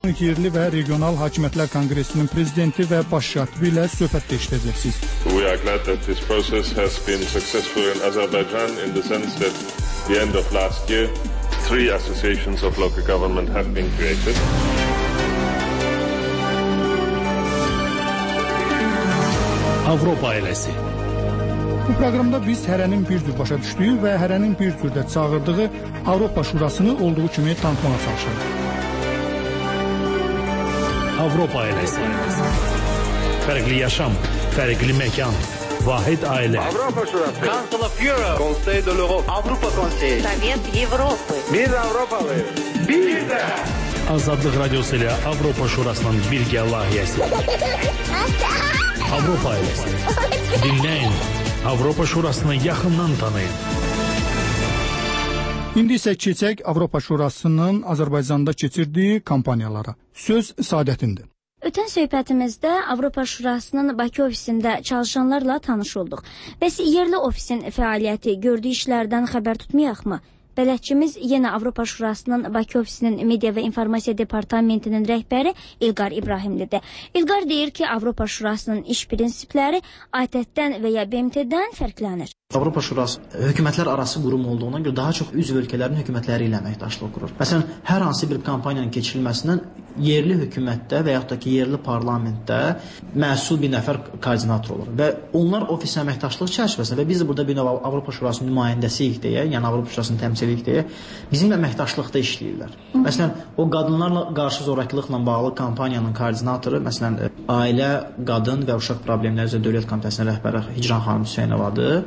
Beynəlxalq Yerli və Regional Hakimiyyətlər Konqresinin prezidenti və baş katibi ilə söhbət eşidəcəksiniz. We are glad that this process has been successful in Azerbaijan in the sense that the end of last year 3 associations of local government have been created. Avropa ailəsi. Bu proqramda biz hərənin bir cür başa düşdüyü və hərənin bir cürdə çağırdığı Avropa Şurasını olduğu kimi tanıtmağa çalışırıq. Avropa ailəsi. Fərqli yaşam, fərqli məkan, vahid ailə. Avropa Şurası. Council of Europe. Conseil de l'Europe. Avropa Konseyi. Sovet Avropa. Biz Avropalıyız. Biz de. Azadlıq Radiosu ilə Avropa Şurasının birgə layihəsi. Avropa ailəsi. Dinləyin, Avropa Şurasını yaxından tanıyın. İndi isə keçək Avropa Şurasının Azərbaycanda keçirdiyi kampaniyalara. Söz Saadətindir. Ötən söhbətimizdə Avropa Şurasının Bakı ofisində çalışanlarla tanış olduq. Bəs yerli ofisin fəaliyyəti, gördüyü işlərdən xəbər tutmayaqmı? Bələdçimiz yenə Avropa Şurasının Bakı ofisinin Media və İnformasiya Departamentinin rəhbəri İlqar İbrahimlidir. İlqar deyir ki, Avropa Şurasının iş prinsipləri ATƏT-dən və ya BMT-dən fərqlənir. Avropa Şurası hökumətlər arası qurum olduğuna görə daha çox üzv ölkələrin hökumətləri ilə əməkdaşlıq qurur. Məsələn, hər hansı bir kampaniyanın keçirilməsindən yerli hökumətdə və yaxud da ki, yerli parlamentdə məsul bir nəfər koordinator olur və onlar ofis əməkdaşlıq çərçivəsində və biz də burada bir növ Avropa Şurasının nümayəndəsiyik deyə, yəni Avropa Şurasının təmsilçiliyik deyə bizimlə əməkdaşlıqda işləyirlər. Məsələn, o qadınlarla qarşı zorakılıqla bağlı kampaniyanın koordinatoru, məsələn, Ailə, Qadın və Uşaq Problemləri üzrə Dövlət Komitəsinin rəhbəri Hicran xanım Hüseynovadır.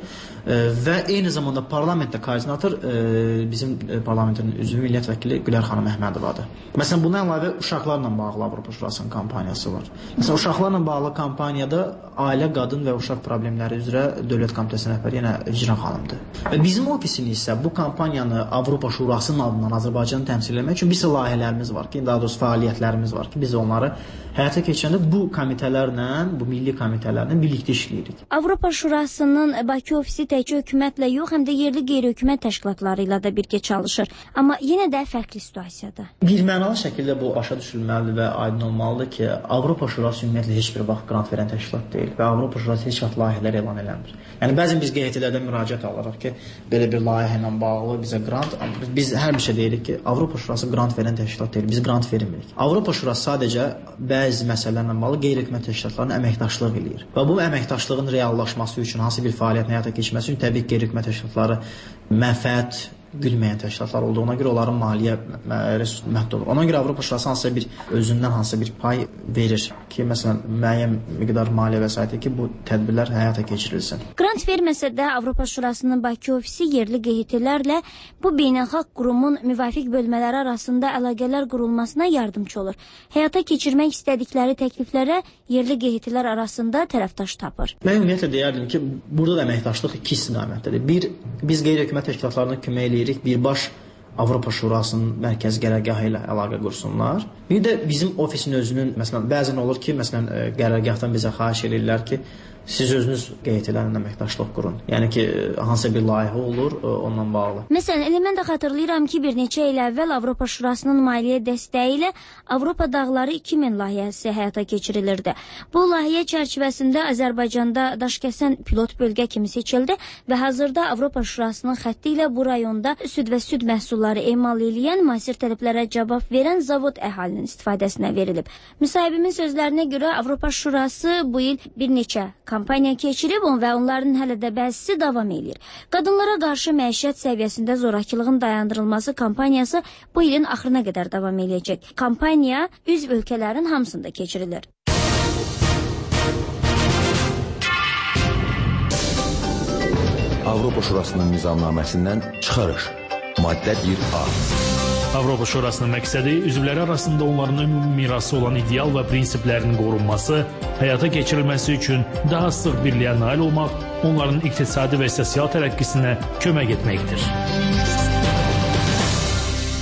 Və eyni zamanda parlamentdə koordinator bizim parlamentin üzvü millət vəkili Gülər xanım Əhmədovadır. Məsələn, buna əlavə uşaqlarla bağlı Avropa Şurasının kampaniyası var. Məsələn, uşaqlarla bağlı kampaniyada Ailə, Qadın və Uşaq Problemləri üzrə Dövlət Komitəsinin rəhbəri yenə Hicran xanımdır. Və bizim ofisin isə bu kampaniyanı Avropa Şurasının adından Azərbaycanı təmsil etmək üçün bir sıra layihələrimiz var ki, daha doğrusu fəaliyyətlərimiz var ki, biz onları həyata keçirəndə bu komitələrlə, bu milli komitələrlə birlikdə işləyirik. Avropa Şurasının Bakı ofisi təkcə hökumətlə yox, həm də yerli qeyri-hökumət təşkilatları ilə də birgə çalışır. Amma yenə də fərqli situasiyadır. Bir mənalı şəkildə bu başa düşülməlidir və aydın olmalıdır ki, Avropa Şurası ümumiyyətlə heç bir vaxt qrant verən təşkilat deyil və Avropa Şurası heç vaxt layihələr elan eləmir. Yəni bəzən biz QHT-lərdən müraciət alırıq ki, belə bir layihə ilə bağlı bizə qrant, biz hər bir şey deyirik ki, Avropa Şurası qrant verən təşkilat deyil, biz qrant vermirik. Avropa Şurası sadəcə bəzi məsələlərlə bağlı qeyri-hökumət təşkilatlarına əməkdaşlıq eləyir. Və bu əməkdaşlığın reallaşması üçün, hansı bir fəaliyyətin həyata keçməsi üçün təbii ki, qeyri-hökumət təşkilatları mənfəət bilməyən təşkilatlar olduğuna görə onların maliyyə resursu məhdud olur. Ona görə Avropa Şurası hansısa bir özündən hansısa bir pay verir ki, məsələn, müəyyən miqdar maliyyə vəsaiti ki, bu tədbirlər həyata keçirilsin. Qrant verməsə də Avropa Şurasının Bakı ofisi yerli QHT-lərlə bu beynəlxalq qurumun müvafiq bölmələri arasında əlaqələr qurulmasına yardımcı olur. Həyata keçirmək istədikləri təkliflərə yerli QHT-lər arasında tərəfdaş tapır. Mən ümumiyyətlə deyərdim ki, burada da əməkdaşlıq iki istiqamətdədir. Bir, biz qeyri-hökumət təşkilatlarına kömək eləyirik, birbaş Avropa Şurasının mərkəzi qərargahı ilə əlaqə qursunlar. Bir də bizim ofisin özünün, məsələn, bəzən olur ki, məsələn, qərargahdan bizə xahiş edirlər ki, siz özünüz QHT-lərlə əməkdaşlıq qurun. Yəni ki, hansısa bir layihə olur, onunla bağlı. Məsələn, mən də xatırlayıram ki, bir neçə il əvvəl Avropa Şurasının maliyyə dəstəyi ilə Avropa Dağları 2000 layihəsi həyata keçirilirdi. Bu layihə çərçivəsində Azərbaycanda daşkəsən pilot bölgə kimi seçildi və hazırda Avropa Şurasının xətti ilə bu rayonda süd və süd məhsulları emal edən, müasir tələblərə cavab verən zavod əhalinin istifadəsinə verilib. Müsahibimin sözlərinə görə Avropa Şurası bu il bir neçə kampaniya keçirib və onların hələ də bəzisi davam edir. Qadınlara qarşı məişət səviyyəsində zorakılığın dayandırılması kampaniyası bu ilin axırına qədər davam edəcək. Kampaniya üzv ölkələrin hamısında keçirilir. Avropa Şurasının nizamnaməsindən çıxarış. Maddə 1A. Avropa Şurasının məqsədi üzvləri arasında onların ümumi mirası olan ideal və prinsiplərin qorunması, həyata keçirilməsi üçün daha sıx birliyə nail olmaq, onların iqtisadi və sosial tərəqqisinə kömək etməkdir.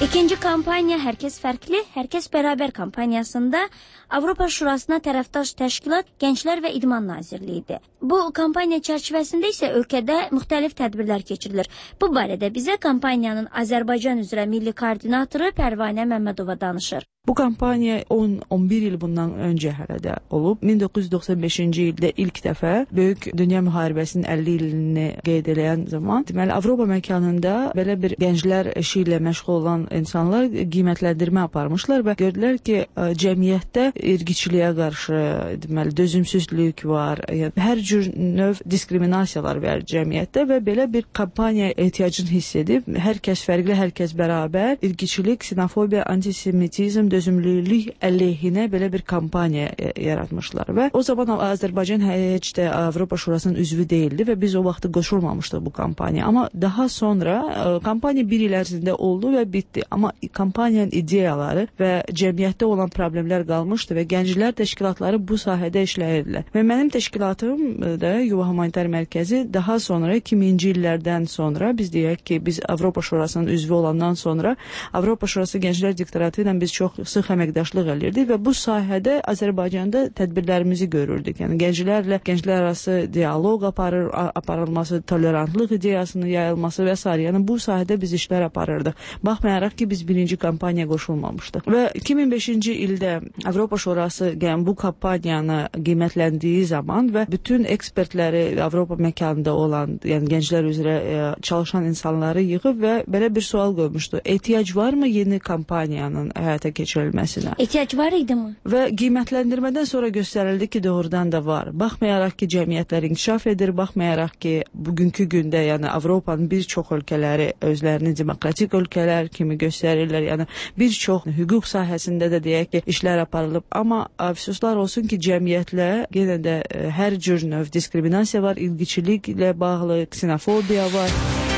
İkinci kampanya Hər kəs fərqli, hər kəs bərabər kampaniyasında Avropa Şurasına tərəfdaş təşkilat Gənclər və İdman Nazirliyidir. Bu kampaniya çərçivəsində isə ölkədə müxtəlif tədbirlər keçirilir. Bu barədə bizə kampaniyanın Azərbaycan üzrə milli koordinatoru Pərvanə Məmmədova danışır. Bu kampaniya 10-11 il bundan öncə hələ də olub. 1995-ci ildə ilk dəfə Böyük Dünya Müharibəsinin 50 ilini qeyd edən zaman, deməli Avropa məkanında belə bir gənclər işi ilə məşğul olan insanlar qiymətləndirmə aparmışlar və gördülər ki, cəmiyyətdə irqiçiliyə qarşı, deməli dözümsüzlük var, yəni hər cür növ diskriminasiyalar var cəmiyyətdə və belə bir kampaniya ehtiyacını hiss edib, hər kəs fərqli, hər kəs bərabər, irqiçilik, ksenofobiya, antisemitizm, dözümlülük əleyhinə belə bir kampaniya yaratmışlar və o zaman Azərbaycan heç də Avropa Şurasının üzvü deyildi və biz o vaxtı qoşulmamışdıq bu kampaniyaya. Amma daha sonra kampaniya bir il ərzində oldu və bitdi. Amma kampaniyanın ideyaları və cəmiyyətdə olan problemlər qalmışdı və gənclər təşkilatları bu sahədə işləyirdilər. Və mənim təşkilatım da Yuva Humanitar Mərkəzi daha sonra 2000-ci illərdən sonra biz deyək ki, biz Avropa Şurasının üzvü olandan sonra Avropa Şurası Gənclər Direktoratı ilə biz çox sıx əməkdaşlıq edirdik və bu sahədə Azərbaycanda tədbirlərimizi görürdük. Yəni gənclərlə gənclər arası dialoq aparılması, tolerantlıq ideyasının yayılması və s. Yəni bu sahədə biz işlər aparırdıq. Baxmayaraq ki, biz birinci kampaniya qoşulmamışdıq. Və 2005-ci ildə Avropa Şurası bu kampaniyanı qiymətləndiyi zaman və bütün ekspertləri Avropa məkanında olan, yəni gənclər üzrə çalışan insanları yığıb və belə bir sual qoymuşdu. Ehtiyac varmı yeni kampaniyanın həyata keçirilməsinə? Ehtiyac var idi mi? Və qiymətləndirmədən sonra göstərildi ki, doğrudan da var. Baxmayaraq ki, cəmiyyətlər inkişaf edir, baxmayaraq ki, bugünkü gündə, yəni Avropanın bir çox ölkələri özlərini demokratik ölkələr kimi göstərirlər. Yəni bir çox hüquq sahəsində də deyək ki, işlər aparılıb, amma əfsuslar olsun ki, cəmiyyətlə yenə də hər cür növ diskriminasiya var, ilgiçiliklə bağlı, ksenofobiya var.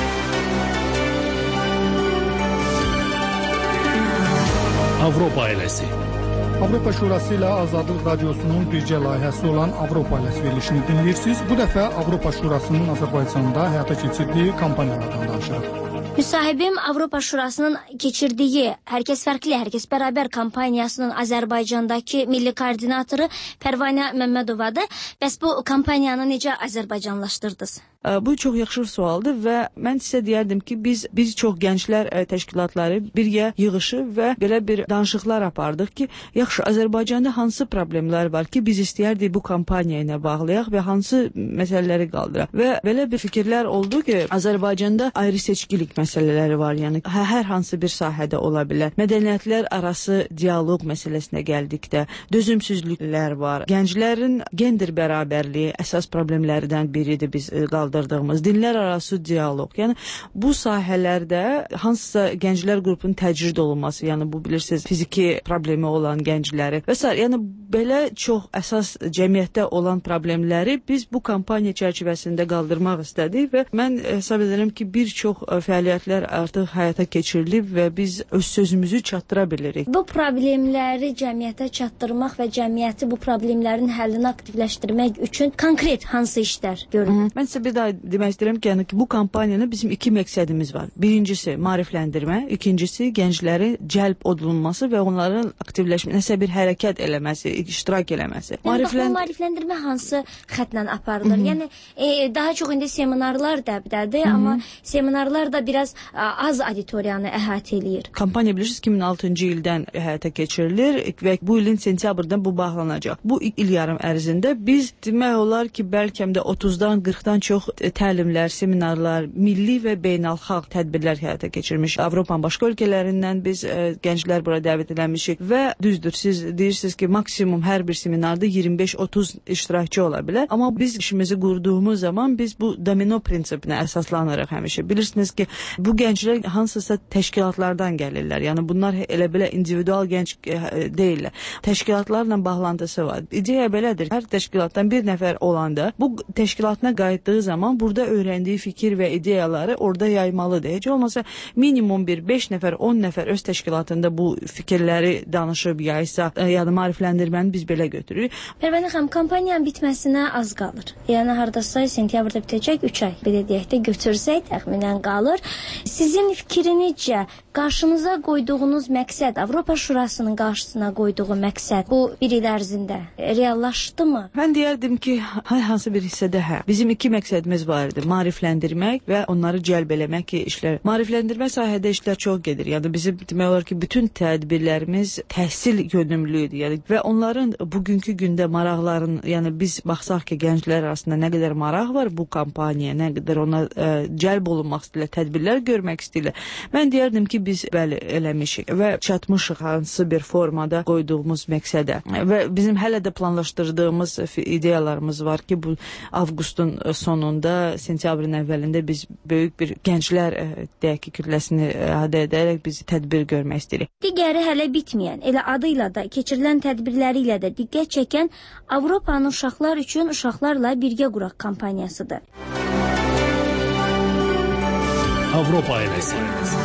Avropa ailəsi. Avropa Şurası ilə Azadlıq Radiosunun bircə layihəsi olan Avropa ailəsi verilişini dinləyirsiniz. Bu dəfə Avropa Şurasının Azərbaycanda həyata keçirdiyi kampaniyalardan danışırıq. Müsahibim Avropa Şurasının keçirdiyi Hər kəs fərqli, hər kəs bərabər kampaniyasının Azərbaycandakı milli koordinatoru Pərvanə Məmmədovadır. Bəs bu kampaniyanı necə Azərbaycanlaşdırdınız? Bu çox yaxşı sualdır və mən sizə deyərdim ki, biz bir çox gənclər təşkilatları birgə yığışıb və belə bir danışıqlar apardıq ki, yaxşı, Azərbaycanda hansı problemlər var ki, biz istəyərdik bu kampaniya ilə bağlayaq və hansı məsələləri qaldıraq. Və belə bir fikirlər oldu ki, Azərbaycanda ayrı seçkilik məsələləri var, yəni hər hansı bir sahədə ola bilər. Mədəniyyətlər arası dialoq məsələsinə gəldikdə dözümsüzlüklər var. Gənclərin gender bərabərliyi əsas problemlərdən biridir biz qaldırdığımız. Dinlər arası dialoq. Yəni bu sahələrdə hansısa gənclər qrupunun təcrid olunması, yəni bu bilirsiniz fiziki problemi olan gəncləri və s. Yəni belə çox əsas cəmiyyətdə olan problemləri biz bu kampaniya çərçivəsində qaldırmaq istədik və mən hesab edirəm ki, bir çox fəaliyyətlər artıq həyata keçirilib və biz öz sözümüzü çatdıra bilirik. Bu problemləri cəmiyyətə çatdırmaq və cəmiyyəti bu problemlərin həllini aktivləşdirmək üçün konkret hansı işlər görülür? Mən sizə bir daha demək istəyirəm ki, yəni ki, bu kampaniyanın bizim iki məqsədimiz var. Birincisi maarifləndirmə, ikincisi gəncləri cəlb olunması və onların aktivləşməsi, bir hərəkət eləməsi, iştirak eləməsi. Maarifləndirmə hansı xətlə aparılır? Yəni daha çox indi seminarlar dəbdədir, amma seminarlar da biraz az auditoriyanı əhatə eləyir. Kampaniya bilirsiniz 2006-cı ildən həyata keçirilir və bu ilin sentyabrdan bu bağlanacaq. Bu il yarım ərzində biz demək olar ki, bəlkə də 30-dan 40-dan çox təlimlər, seminarlar, milli və beynəlxalq tədbirlər həyata keçirmiş. Avropanın başqa ölkələrindən biz gənclər bura dəvət edilmişik və düzdür, siz deyirsiniz ki, maksimum hər bir seminarda 25-30 iştirakçı ola bilər. Amma biz işimizi qurduğumuz zaman biz bu domino prinsipinə əsaslanırıq həmişə. Bilirsiniz ki, bu gənclər hansısa təşkilatlardan gəlirlər. Yəni bunlar elə belə individual gənc deyirlər. Təşkilatlarla bağlantısı var. İdeya belədir. Hər təşkilatdan bir nəfər olanda bu təşkilatına qayıtdığı zaman burada öyrəndiyi fikir və ideyaları orada yaymalıdır. Heç olmasa minimum bir 5 nəfər, 10 nəfər öz təşkilatında bu fikirləri danışıb yaysa, yəni maarifləndirmə təcrübəni biz belə götürürük. Pərvənə xanım, kampaniyanın bitməsinə az qalır. Yəni hardasa sentyabrda bitəcək, 3 ay belə deyək də götürsək təxminən qalır. Sizin fikrinizcə qarşınıza qoyduğunuz məqsəd, Avropa Şurasının qarşısına qoyduğu məqsəd bu bir il ərzində reallaşdımı? Mən deyərdim ki, hansı bir hissədə hə. Bizim 2 məqsədimiz var idi. Maarifləndirmək və onları cəlb eləmək ki, işlər. Maarifləndirmə sahədə işlər çox gedir. Yəni bizim demək olar ki, bütün tədbirlərimiz təhsil yönümlüdür. Yəni və onların bugünkü gündə maraqların, yəni biz baxsaq ki, gənclər arasında nə qədər maraq var bu kampaniyaya, nə qədər ona cəlb olunmaq istəyirlər, tədbirlər görmək istəyirlər. Mən deyərdim ki, biz bəli eləmişik və çatmışıq hansı bir formada qoyduğumuz məqsədə. Və bizim hələ də planlaşdırdığımız ideyalarımız var ki, bu avqustun sonunda, sentyabrın əvvəlində biz böyük bir gənclər deyək ki, kütləsini ihadə edərək biz tədbir görmək istəyirik. Digəri hələ bitməyən, elə adıyla da, keçirilən tədbirləri ilə də diqqət çəkən Avropanın uşaqlar üçün uşaqlarla birgə quraq kampaniyasıdır. Avropa ailəsi.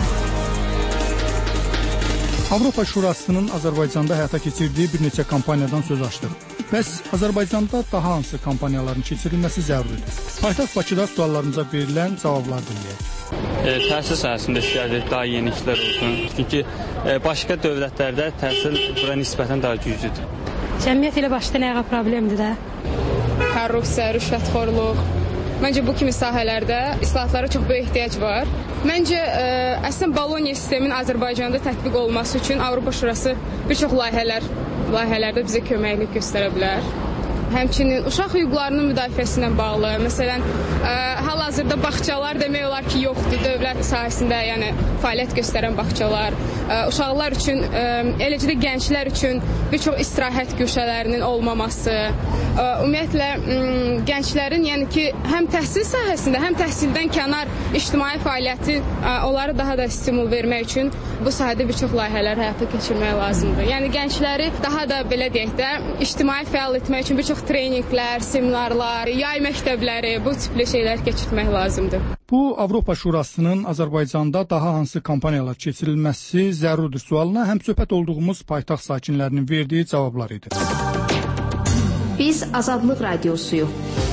Avropa Şurasının Azərbaycanda həyata keçirdiyi bir neçə kampaniyadan söz açdıq. Bəs Azərbaycanda daha hansı kampaniyaların keçirilməsi zəruridir? Paytaxt Bakıda suallarımıza verilən cavablar dinləyək. Təhsil sahəsində istəyirdik daha yeniliklər olsun. Çünki başqa dövlətlərdə təhsil bura nisbətən daha güclüdür. Cəmiyyət ilə başdan ayağa problemdir də. Korrupsiya, rüşvətxorluq. Məncə bu kimi sahələrdə islahatlara çox böyük ehtiyac var. Məncə əslində Bologna sisteminin Azərbaycanda tətbiq olması üçün Avropa Şurası bir çox layihələrdə bizə köməklik göstərə bilər. Həmçinin uşaq hüquqlarının müdafiəsi ilə bağlı, məsələn, hal-hazırda bağçalar demək olar ki, yoxdur dövlət sahəsində, yəni fəaliyyət göstərən bağçalar. Uşaqlar üçün, eləcə də gənclər üçün bir çox istirahət güşələrinin olmaması, ümumiyyətlə gənclərin, yəni ki, həm təhsil sahəsində, həm təhsildən kənar ictimai fəaliyyəti onlara daha da stimul vermək üçün bu sahədə bir çox layihələr həyata keçirmək lazımdır. Yəni gəncləri daha da belə deyək də ictimai fəal etmək üçün bir çox treninqlər, seminarlar, yay məktəbləri, bu tipli şeylər keçirmək lazımdır. Bu Avropa Şurasının Azərbaycanda daha hansı kampaniyalar keçirilməsi zəruridir sualına həm söhbət olduğumuz paytaxt sakinlərinin verdiyi cavablar idi. Biz Azadlıq Radiosuyuq.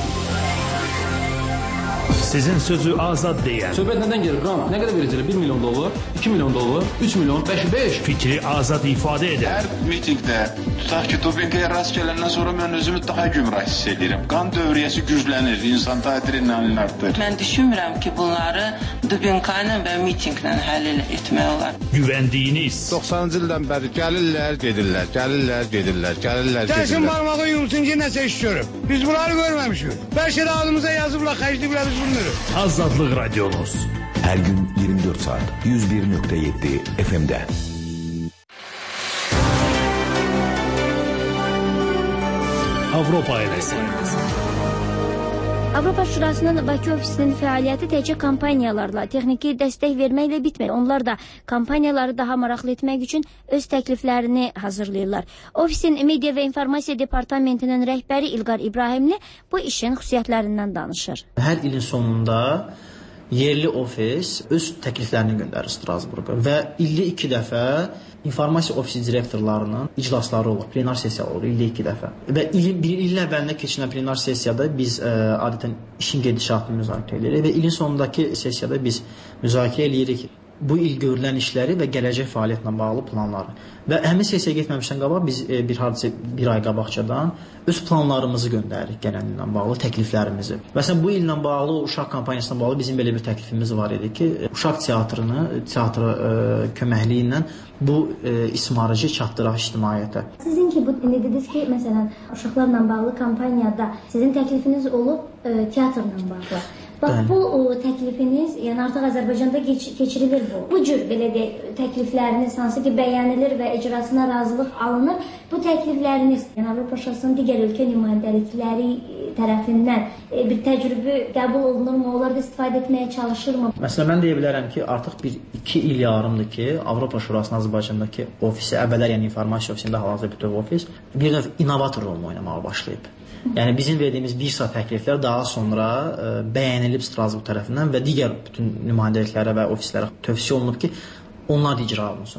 Sizin sözü azad deyən. Söhbət nədən gelir? Ram, nə qədər verəcəklər? 1 milyon dollar, 2 milyon dollar, 3 milyon, 5. Fikri azad ifadə edən. Hər mitingdə, tutaq ki, dopinqaya rast gələndən sonra mən özümü daha gümrah hiss edirəm. Qan dövriyyəsi güclənir, insanda adrenalin artır. Mən düşünmürəm ki, bunları dopinqayla və mitinqlə həll etmək olar. Güvəndiyiniz. 90-cı ildən bəri gəlirlər, gedirlər. Dəsin barmağı yumsun ki, nəsə iş görüb. Biz bunları görməmişik. Bəlkə də adımıza yazıblar, xərcliyiblər, biz bunu. Azadlıq Radionuz. Hər gün 24 saat 101.7 FM'də. Avropa ailəsi. Avropa Şurasının Bakı ofisinin fəaliyyəti təkcə kampaniyalarla, texniki dəstək verməklə bitmir. Onlar da kampaniyaları daha maraqlı etmək üçün öz təkliflərini hazırlayırlar. Ofisin Media və İnformasiya Departamentinin rəhbəri İlqar İbrahimli bu işin xüsusiyyətlərindən danışır. Hər ilin sonunda yerli ofis öz təkliflərini göndərir Strasburqa və illi 2 dəfə informasiya ofisi direktorlarının iclasları olur, plenar sessiya olur ildə 2 dəfə. Və ilin əvvəlində keçirilən plenar sessiyada biz adətən işin gedişatını müzakirə edirik və ilin sonundakı sessiyada biz müzakirə edirik bu il görülən işləri və gələcək fəaliyyətlə bağlı planları. Və həmin sessiyaya getməmişdən qabaq biz bir ay qabaqcadan öz planlarımızı göndəririk gələn illə bağlı təkliflərimizi. Məsələn, bu illə bağlı, uşaq kampaniyasına bağlı bizim belə bir təklifimiz var idi ki, uşaq teatr köməkliyi ilə bu ismarıcı çatdıraq ictimaiyyətə. Sizin ki, indi dediniz ki, məsələn, uşaqlarla bağlı kampaniyada sizin təklifiniz olub teatrla bağlı. Bax, bu təklifiniz, yəni artıq Azərbaycanda keçirilir bu. Bu cür belə deyək, təklifləriniz hansı ki bəyənilir və icrasına razılıq alınır. Bu təklifləriniz, yəni Avropa Şurasının digər ölkə nümayəndəlikləri tərəfindən bir təcrübə qəbul olunurmu? Onlar da istifadə etməyə çalışırmı? Məsələn, mən deyə bilərəm ki, artıq 2 il yarımdır ki, Avropa Şurasının Azərbaycandakı ofisi, əvvəllər yəni informasiya ofisində hal-hazırda bütöv ofis, bir növ innovator rolunu oynamağa başlayıb. Yəni bizim verdiyimiz bir sıra təkliflər daha sonra bəyənilib Strasburq tərəfindən və digər bütün nümayəndəliklərə və ofislərə tövsiyə olunub ki, onlar da icra olunsun.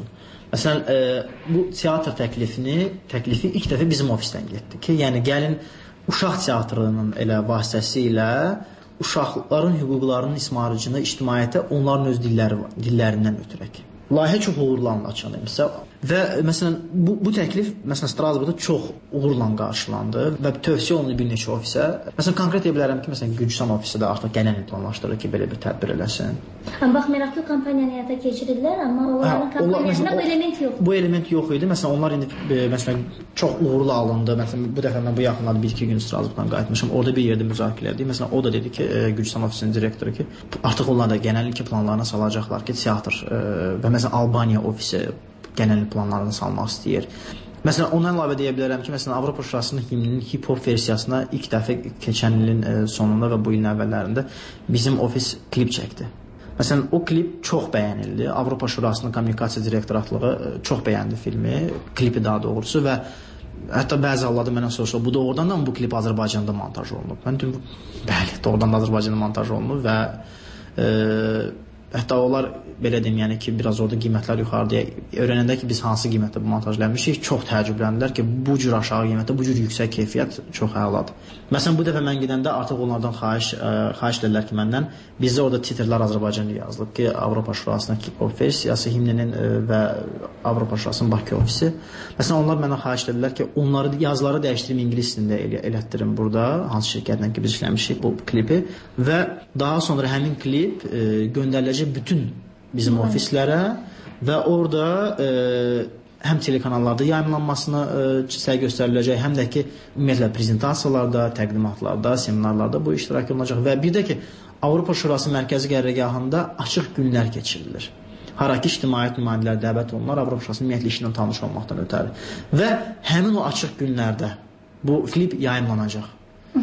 Məsələn, bu teatr təklifi ilk dəfə bizim ofisdən getdi ki, yəni gəlin uşaq teatrının elə vasitəsilə uşaqların hüquqlarının ismarıcını ictimaiyyətə onların öz dillərindən ötürək. Layihə çox uğurla açılmışsa və məsələn bu təklif məsələn Strasburqda çox uğurla qarşılandı və tövsiyə olundu bir neçə ofisə. Məsələn konkret deyə bilərəm ki, məsələn Gürcüstan ofisi də artıq gələn il planlaşdırır ki, belə bir tədbir eləsin. Baxmayaraq ki, kampaniyanı həyata keçirirlər, amma onların kampaniyasında bu element yoxdur. Bu element yox idi. Məsələn onlar indi məsələn çox uğurlu alındı. Məsələn bu dəfə mən bu yaxınlarda 1-2 gün Strasburqdan qayıtmışam. Orada bir yerdə müzakirə etdik. Məsələn o da dedi ki, Gürcüstan ofisinin direktoru ki, artıq onlar da genel ilk planlarına salacaqlar ki, teatr və məsələn Albaniya ofisi genel planlarını salmaq istəyir. Məsələn, ondan əlavə deyə bilərəm ki, məsələn, Avropa Şurasının himninin hip-hop versiyasına ilk dəfə keçən ilin sonunda və bu ilin əvvəllərində bizim ofis klip çəkdi. Məsələn, o klip çox bəyənildi. Avropa Şurasının kommunikasiya direktoratlığı çox bəyəndi filmi, klipi daha doğrusu və hətta bəzi hallarda mənə soruşdular, bu doğrudan da mı bu klip Azərbaycanda montaj olunub? Mən dedim, bəli, doğrudan da Azərbaycanda montaj olunub və hətta onlar belə deyim, yəni ki, biraz orada qiymətlər yuxarıya öyrənəndə ki, biz hansı qiymətdə bu montajlanmışıq, çox təəccübləndilər ki, bu cür aşağı qiymətdə, bu cür yüksək keyfiyyət çox əladır. Məsələn, bu dəfə mən gedəndə artıq onlardan xahiş edirlər ki, məndən bizdə orada titrlər Azərbaycanca yazılıb ki, Avropa Şurasının hip-hop versiyası, himninin və Avropa Şurasının Bakı ofisi. Məsələn, onlar məndən xahiş edirlər ki, onları yazıları dəyişdirib ingilis dilində elətdirim burada, hansı şirkətlə ki, biz işləmişik bu klipi və daha sonra həmin klip göndəriləcək bütün bizim ofislərə və orada həm telekanallarda yayımlanmasına səy göstəriləcək, həm də ki, ümumiyyətlə prezentasiyalarda, təqdimatlarda, seminarlarda bu iştirak olunacaq və bir də ki, Avropa Şurası mərkəzi qərargahında açıq günlər keçirilir. Hara ki, ictimaiyyət nümayəndələri dəvət olunurlar, Avropa Şurasının ümumiyyətlə işindən tanış olmaqdan ötəri. Və həmin o açıq günlərdə bu klip yayımlanacaq.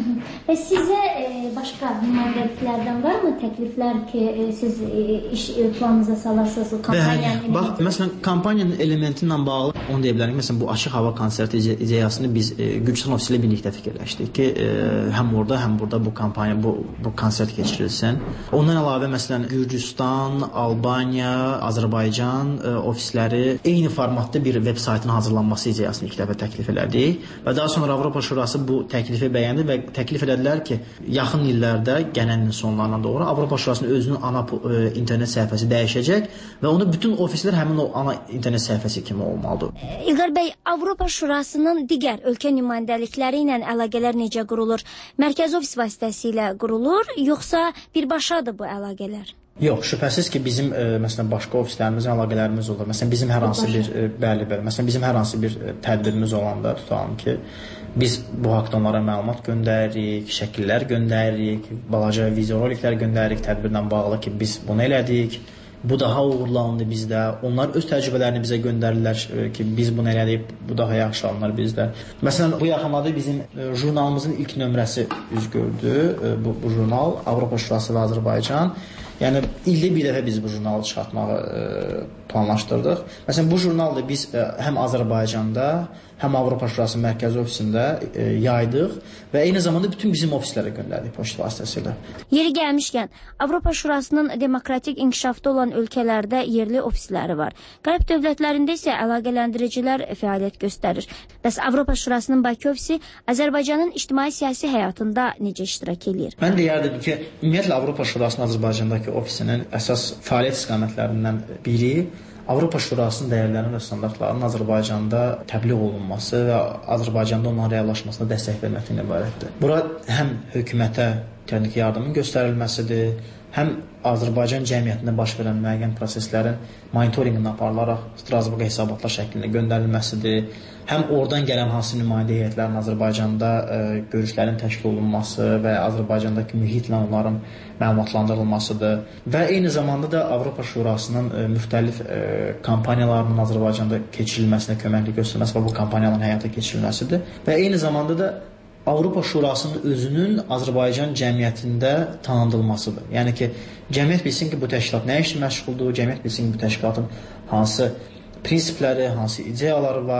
Və sizə başqa nümayəndəliklərdən varmı təkliflər ki, siz iş planınıza salarsınız o kampaniyanın? Bax, məsələn, kampaniyanın elementi ilə bağlı onu deyə bilərik. Məsələn, bu açıq hava konserti ideyasını biz Gürcüstan ofisi ilə birlikdə fikirləşdik ki, həm orada, həm burada bu kampaniya, bu konsert keçirilsin. Ondan əlavə, məsələn, Gürcüstan, Albaniya, Azərbaycan ofisləri eyni formatda bir veb saytının hazırlanması ideyasını ilk dəfə təklif elədik və daha sonra Avropa Şurası bu təklifi bəyəndi və təklif edədilər ki, yaxın illərdə, gələn ilin sonlarına doğru Avropa Şurasının özünün ana internet səhifəsi dəyişəcək və onu bütün ofislər həmin o ana internet səhifəsi kimi olmalıdır. İlqar bəy, Avropa Şurasının digər ölkə nümayəndəlikləri ilə əlaqələr necə qurulur? Mərkəzi ofis vasitəsilə qurulur, yoxsa birbaşadır bu əlaqələr? Yox, şübhəsiz ki, bizim məsələn başqa ofislərimizin əlaqələrimiz olur. Məsələn bizim hər hansı bir məsələn bizim hər hansı bir tədbirimiz olanda tutalım ki, biz bu haqqda onlara məlumat göndəririk, şəkillər göndəririk, balaca videoroliklər göndəririk tədbirlə bağlı ki, biz bunu elədik. Bu daha uğurlandı bizdə. Onlar öz təcrübələrini bizə göndərirlər ki, biz bunu elədik, bu daha yaxşı alınır bizdə. Məsələn, bu yaxınlarda bizim jurnalımızın ilk nömrəsi üz gördü. Bu jurnal Avropa Şurası və Azərbaycan. Yəni ildə bir dəfə biz bu jurnalı çıxartmağı planlaşdırdıq. Məsələn, bu jurnalı biz həm Azərbaycanda, həm Avropa Şurası mərkəzi ofisində yaydıq və eyni zamanda bütün bizim ofislərə göndərdik poçt vasitəsilə. Yeri gəlmişkən, Avropa Şurasının demokratik inkişafda olan ölkələrdə yerli ofisləri var. Qərb dövlətlərində isə əlaqələndiricilər fəaliyyət göstərir. Bəs Avropa Şurasının Bakı ofisi Azərbaycanın ictimai-siyasi həyatında necə iştirak edir? Mən deyərdim ki, ümumiyyətlə Avropa Şurasının Azərbaycandakı ofisinin əsas fəaliyyət istiqamətlərindən biri Avropa Şurasının dəyərlərinin və standartlarının Azərbaycanda təbliğ olunması və Azərbaycanda onların reallaşmasına dəstək verməkdən ibarətdir. Bura həm hökumətə texniki yardımın göstərilməsidir, həm Azərbaycan cəmiyyətində baş verən müəyyən proseslərin monitorinqinə aparılaraq Strasburqa hesabatlar şəklində göndərilməsidir, həm oradan gələn hansı nümayəndə heyətlərin Azərbaycanda görüşlərin təşkil olunması və Azərbaycandakı mühitlə onların məlumatlandırılmasıdır və eyni zamanda da Avropa Şurasının müxtəlif kampaniyalarının Azərbaycanda keçirilməsinə köməklik göstərməsi və bu kampaniyaların həyata keçirilməsidir və eyni zamanda da Avropa Şurasının özünün Azərbaycan cəmiyyətində tanındılmasıdır. Yəni ki, cəmiyyət bilsin ki, bu təşkilat nə işlə məşğuldur, cəmiyyət bilsin ki, bu təşkilatın hansı prinsipləri, hansı ideyaları var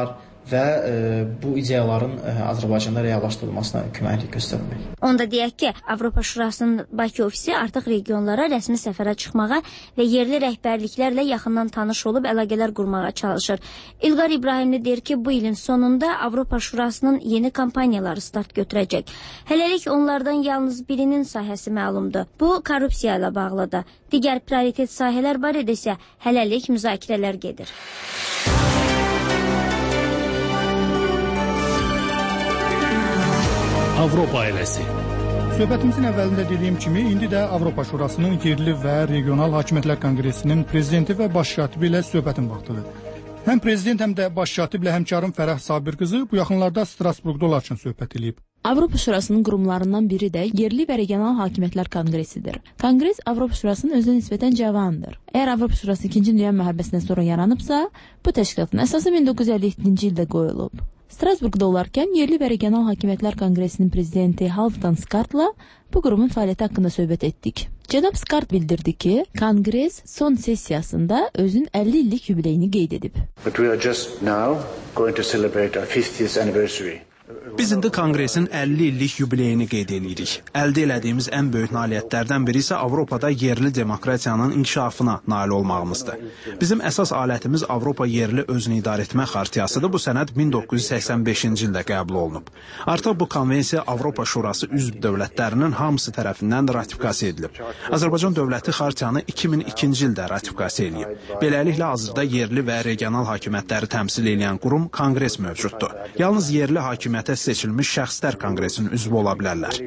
və bu ideyaların Azərbaycanda reallaşdırılmasına köməklik göstərmək. Onda deyək ki, Avropa Şurasının Bakı ofisi artıq regionlara rəsmi səfərə çıxmağa və yerli rəhbərliklərlə yaxından tanış olub əlaqələr qurmağa çalışır. İlqar İbrahimli deyir ki, bu ilin sonunda Avropa Şurasının yeni kampaniyaları start götürəcək. Hələlik onlardan yalnız birinin sahəsi məlumdur. Bu, korrupsiya ilə bağlıdır. Digər prioritet sahələr barədə isə hələlik müzakirələr gedir. Avropa ailəsi. Söhbətimizin əvvəlində dediyim kimi, indi də Avropa Şurasının yerli və regional hakimiyyətlər konqresinin prezidenti və baş katibi ilə söhbətin vaxtıdır. Həm prezident, həm də baş katiblə həmkarım Fərəh Sabir qızı bu yaxınlarda Strasburqda onlar üçün söhbət edib. Avropa Şurasının qurumlarından biri də yerli və regional hakimiyyətlər konqresidir. Konqres Avropa Şurasının özünə nisbətən cavandır. Əgər Avropa Şurası 2-ci Dünya müharibəsindən sonra yaranıbsa, bu təşkilatın əsası 1957-ci ildə qoyulub. Strasburqda olarkən yerli və regional hakimiyyətlər konqresinin prezidenti Halfdan Skartla bu qurumun fəaliyyəti haqqında söhbət etdik. Cənab Skart bildirdi ki, konqres son sessiyasında özünün 50 illik yubileyini qeyd edib. Biz indi konqresin 50 illik yubileyini qeyd edirik. Əldə elədiyimiz ən böyük nailiyyətlərdən biri isə Avropada yerli demokratiyanın inkişafına nail olmağımızdır. Bizim əsas alətimiz Avropa yerli özünü idarə etmə xartiyasıdır. Bu sənəd 1985-ci ildə qəbul olunub. Artıq bu konvensiya Avropa Şurası üzv dövlətlərinin hamısı tərəfindən ratifikasiya edilib. Azərbaycan dövləti xartiyanı 2002-ci ildə ratifikasiya edib. Beləliklə, hazırda yerli və regional hakimiyyətləri təmsil edən qurum konqres mövcuddur. Yalnız yerli hakimiyyətə seçilmiş şəxslər konqresin üzvü ola bilərlər.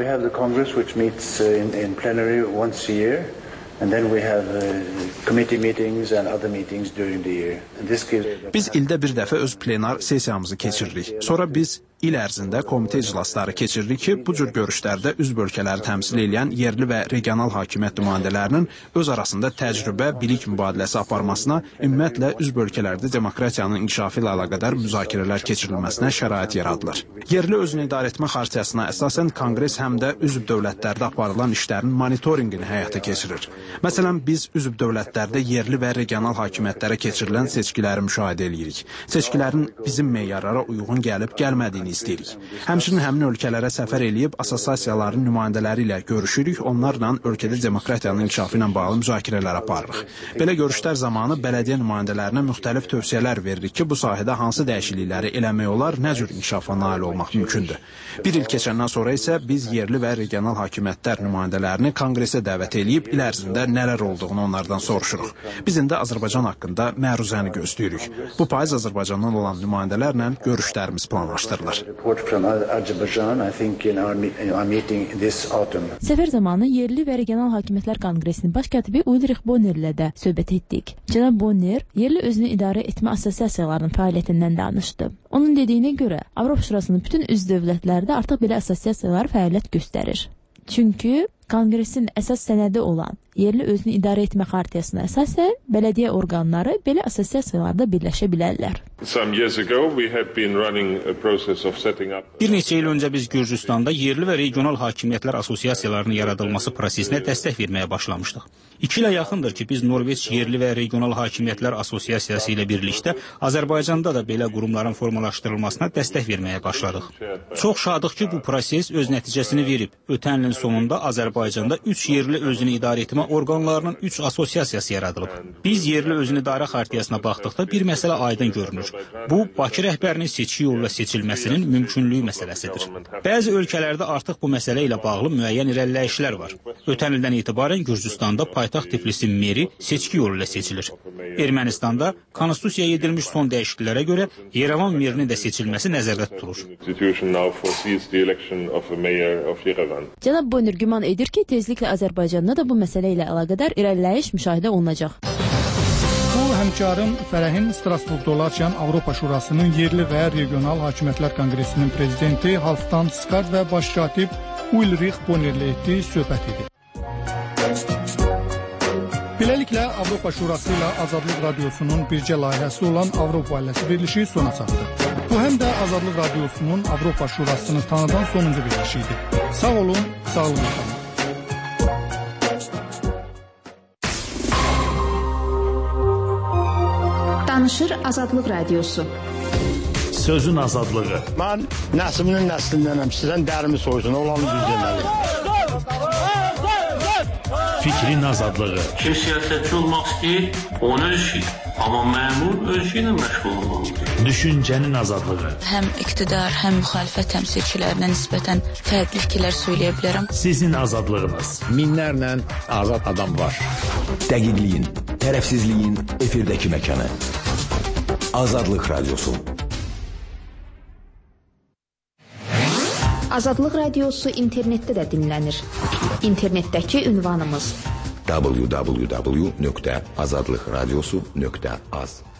Biz ildə bir dəfə öz plenar sessiyamızı keçiririk. Sonra biz il ərzində komitə iclasları keçiririk ki, bu cür görüşlərdə üzv ölkələri təmsil edən yerli və regional hakimiyyət nümayəndələrinin öz arasında təcrübə, bilik mübadiləsi aparmasına, ümumiyyətlə üzv ölkələrdə demokratiyanın inkişafı ilə əlaqədar müzakirələr keçirilməsinə şərait yaradılır. Yerli özünü idarə etmə xartiyasına əsasən konqres həm də üzv dövlətlərdə aparılan işlərin monitorinqini həyata keçirir. Məsələn, biz üzv dövlətlərdə yerli və regional hakimiyyətlərə keçirilən seçkiləri müşahidə edirik. Seçkilərin bizim meyarlara uyğun gəlib-gəlmədiyini istəyirik. Həmçinin həmin ölkələrə səfər eləyib assosiasiyaların nümayəndələri ilə görüşürük, onlarla ölkədə demokratiyanın inkişafı ilə bağlı müzakirələr aparırıq. Belə görüşlər zamanı bələdiyyə nümayəndələrinə müxtəlif tövsiyələr veririk ki, bu sahədə hansı dəyişiklikləri eləmək olar, nə cür inkişafa nail olmaq mümkündür. Bir il keçəndən sonra isə biz yerli və regional hakimiyyətlər nümayəndələrini konqresə dəvət eləyib, il ərzində nələr olduğunu onlardan soruşuruq. Biz indi Azərbaycan haqqında məruzəni gözləyirik. Bu payız Azərbaycandan olan nümayəndələrlə görüşlərimiz planlaşdırılır. Səfər zamanı yerli və regional hakimiyyətlər konqresinin baş katibi Ulrich Bonner ilə də söhbət etdik. Cənab Bonner yerli özünü idarə etmə assosiasiyalarının fəaliyyətindən danışdı. Onun dediyinə görə Avropa Şurasının bütün üzv dövlətlərdə artıq belə assosiasiyalar fəaliyyət göstərir. Çünki konqresin əsas sənədi olan yerli özünü idarə etmə xartiyasına əsasən bələdiyyə orqanları belə assosiasiyalarda birləşə bilərlər. Bir neçə il öncə biz Gürcüstanda yerli və regional hakimiyyətlər assosiasiyalarının yaradılması prosesinə dəstək verməyə başlamışdıq. 2 ilə yaxındır ki, biz Norveç yerli və regional hakimiyyətlər assosiasiyası ilə birlikdə Azərbaycanda da belə qurumların formalaşdırılmasına dəstək verməyə başladıq. Çox şadıq ki, bu proses öz nəticəsini verib. Ötən ilin sonunda Azərbaycanda 3 yerli özünü idarə etmə orqanlarının 3 assosiasiyası yaradılıb. Biz yerli özünü idarə xartiyasına baxdıqda bir məsələ aydın görünür. Bu, Bakı rəhbərinin seçki yolla seçilməsinin mümkünlüyü məsələsidir. Bəzi ölkələrdə artıq bu məsələ ilə bağlı müəyyən irəliləyişlər var. Ötən ildən etibarən Gürcüstanda paytaxt Tiflisin meri seçki yolu ilə seçilir. Ermənistanda konstitusiyaya edilmiş son dəyişikliklərə görə Yerevan merinin də seçilməsi nəzərdə tutulur. Cənab Bonner güman edir ki, tezliklə Azərbaycanda da bu məsələ ilə əlaqədar irəliləyiş müşahidə olunacaq. Bu, həmkarım Fərəhin Strasburqda olarkən Avropa Şurasının yerli və regional hakimiyyətlər konqresinin prezidenti Halfdan Skart və baş katib Ulrich Bonner ilə etdiyi söhbət idi. Beləliklə, Avropa Şurası ilə Azadlıq Radiosunun bircə layihəsi olan Avropa ailəsi verilişi sona çatdı. Bu, həm də Azadlıq Radiosunun Avropa Şurasını tanıdan sonuncu verilişi idi. Sağ olun, sağlıqla qalın. Danışır Azadlıq Radiosu. Sözün azadlığı. Mən nəslinin nəslindənəm. Sizdən dərimi soysun, olanı düz deməli. Fikrin azadlığı. Kim siyasətçi olmaq istəyir, onun öz işi. Amma məmur öz işi ilə məşğul olmalıdır. Düşüncənin azadlığı. Həm iqtidar, həm müxalifət təmsilçilərinə nisbətən fərqli fikirlər söyləyə bilərəm. Sizin azadlığınız. Minlərlə azad adam var. Dəqiqliyin, tərəfsizliyin efirdəki məkanı. Azadlıq Radiosu. Azadlıq Radiosu internetdə də dinlənir. İnternetdəki ünvanımız www.azadlıqradiosu.az